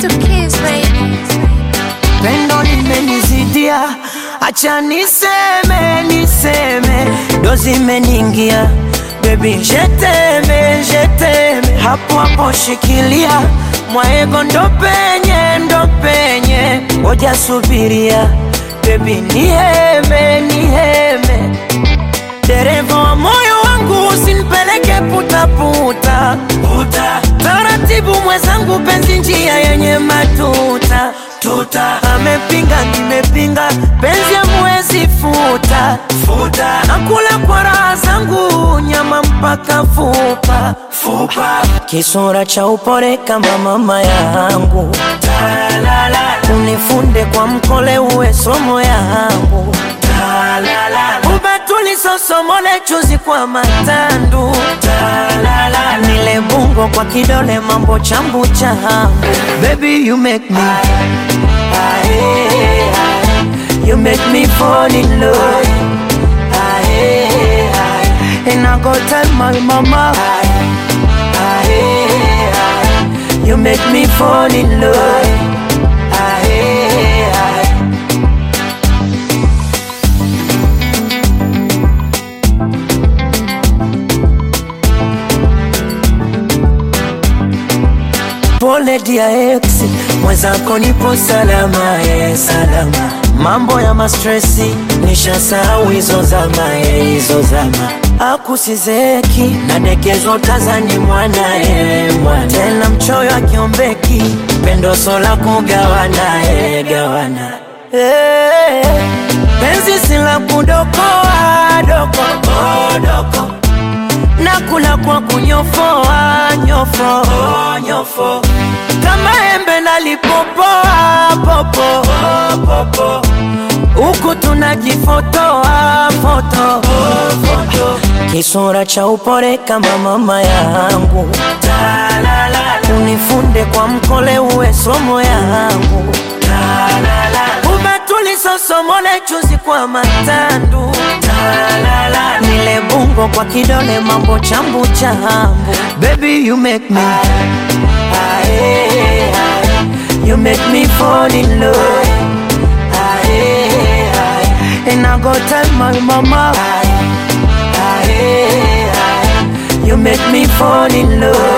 to kiss, baby. Pendo limenizidia, acha niseme, dozi imeningia. Baby, je t'aime, hapo shikilia. Mwaego ndo penye, oja subiria. Baby, niheme, dereva wa moyo wangu usinipeleke puta. Taratibu mwenzangu, penzi njia yenye matuta. Amepinga nimepinga, penzi hamwezi futa. Nakula kwa raha zangu, nyama mpaka fupa. Kisura cha upole kama mama yangu, unifunde kwa mkole uwe somo yangu. Ubatuli sosomole chuzi kwa matandu. Nile bungo kwa kidole mambo chambu changu. Baby, you make me you make me fall in love. And I go tell my mama you make me fall in love. Pole dia ex, mwenzako nipo salama, salama. Mambo ya mastresi, nishasahau hizo zama. Akusizeki, nadekezo tazani mwana. Tena mchoyo akiombeki, pendo sola kugawana. Penzi sila kudokoa, doko. Nakula kwa kunyofoa, nyofo. Kama embe nalipopoa, popo. Huku tunajifotoa, foto. Kisura cha upole kama mama yangu, unifunde kwa mkole uwe somo yangu. Ubatuli sosomole chuzi kwa matandu. Nile bungo kwa kidole mambo chambu changu. Baby, you make me you make me fall in love. And I go tell my mama you make me fall in love.